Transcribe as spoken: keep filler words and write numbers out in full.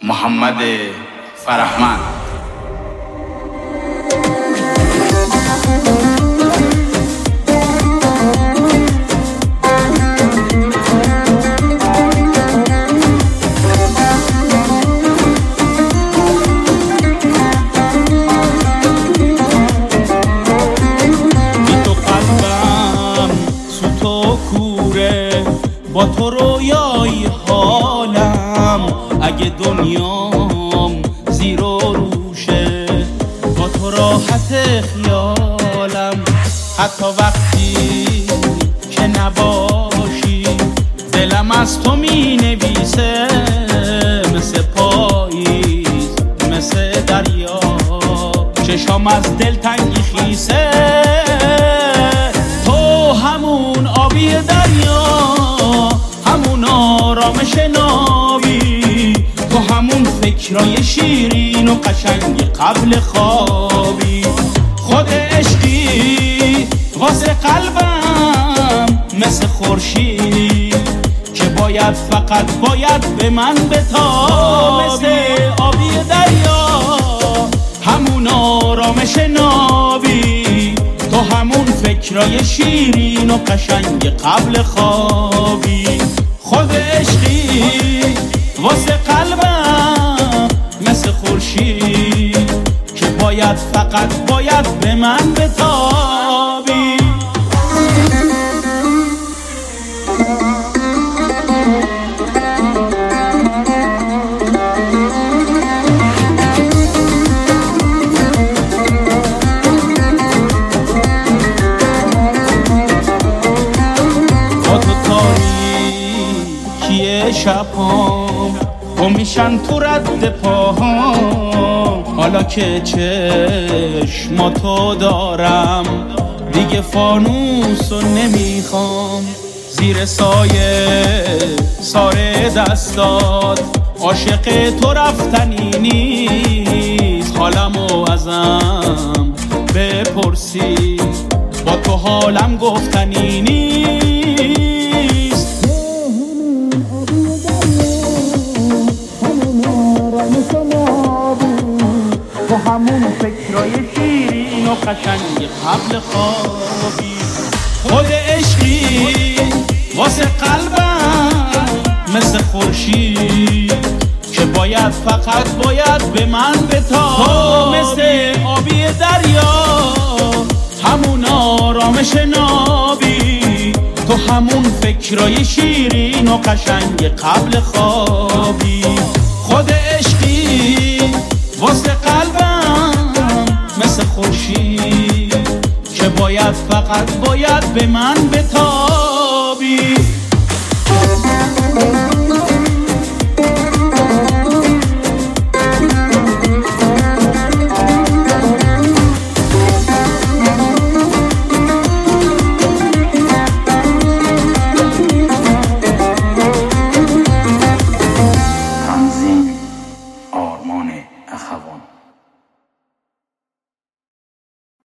محمد فرهمند. با تو رویای حالم اگه دنیام زیر و روشه، با تو راحت خیالم حتی وقتی که نباشی. دلم از تو می نویسه مثل پاییز، مثل دریا، چشام از دل تنگی خیسه. تو همون آبی دریا، همون آرامش نابی، تو همون فکرای شیرین و قشنگ قبل خوابی. خود عشقی واسه قلبم مثل خورشید که باید فقط باید به من بتابی. مثل آبی دریا، همون آرامش نابی، تو همون فکرای شیرین و قشنگ قبل خوابی. خود عشقی واسه قلبم مثل خورشید که باید فقط باید به من بتابی. شبام و میشن تو رد پاهام، حالا که چشماتو دارم دیگه فانوسو نمیخوام. زیر سایه ساره دستات عاشق تو رفتنی نیست. حالمو ازم بپرسی با تو حالم گفتنی نیست. تو همون فکرای شیرین و قشنگ قبل خوابی. خود عشقی واسه قلبم مثل خورشید که باید فقط باید به من بتابی. مثل آبی دریا، همون آرامش نابی، تو همون فکرای شیرین و قشنگ قبل خوابی. خود عشقی واسه قلبم مثل خورشید که باید فقط باید به من بتابی.